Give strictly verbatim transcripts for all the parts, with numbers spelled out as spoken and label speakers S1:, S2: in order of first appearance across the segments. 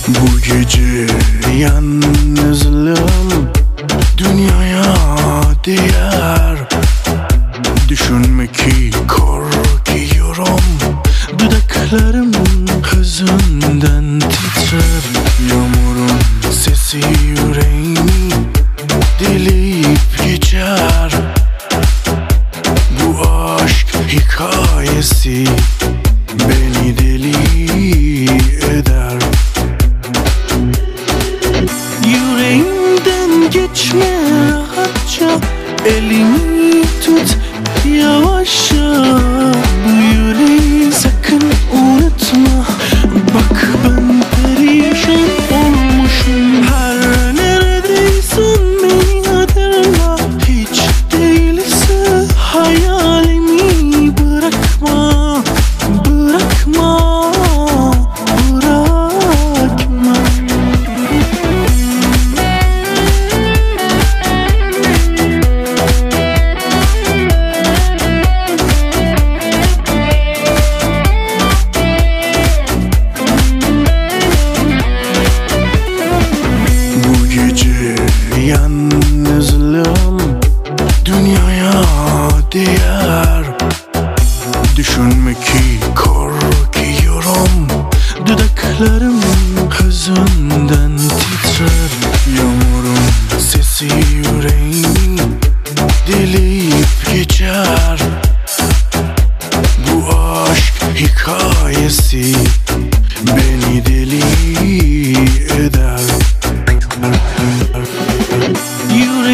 S1: Bu gece yalnızlığım dünyaya değer. Düşünme ki korkuyorum, dudaklarım hüzünden titrer. Yağmurun sesi yüreğimi delip geçer. Bu aşk hikayesi beni deli eder. Yüreğimden geçme rahatça, elimi tut yavaşça. Bu yüreği sakın unutma. Bak ben perişan olmuşum. Her neredeysen beni hatırla. Hiç değilse hayalimi bırakma, bırakma, bırakma. Bu gece yalnızlığım dünyaya değer. Düşünme ki korkuyorum, dudaklarım hüzünden titrer. Yağmurun sesi yüreğimi delip geçer. Bu aşk hikayesi beni deli eder.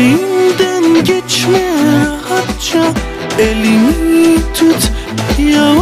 S1: Yüreğimden geçme rahatça, elimi tut yavaşça.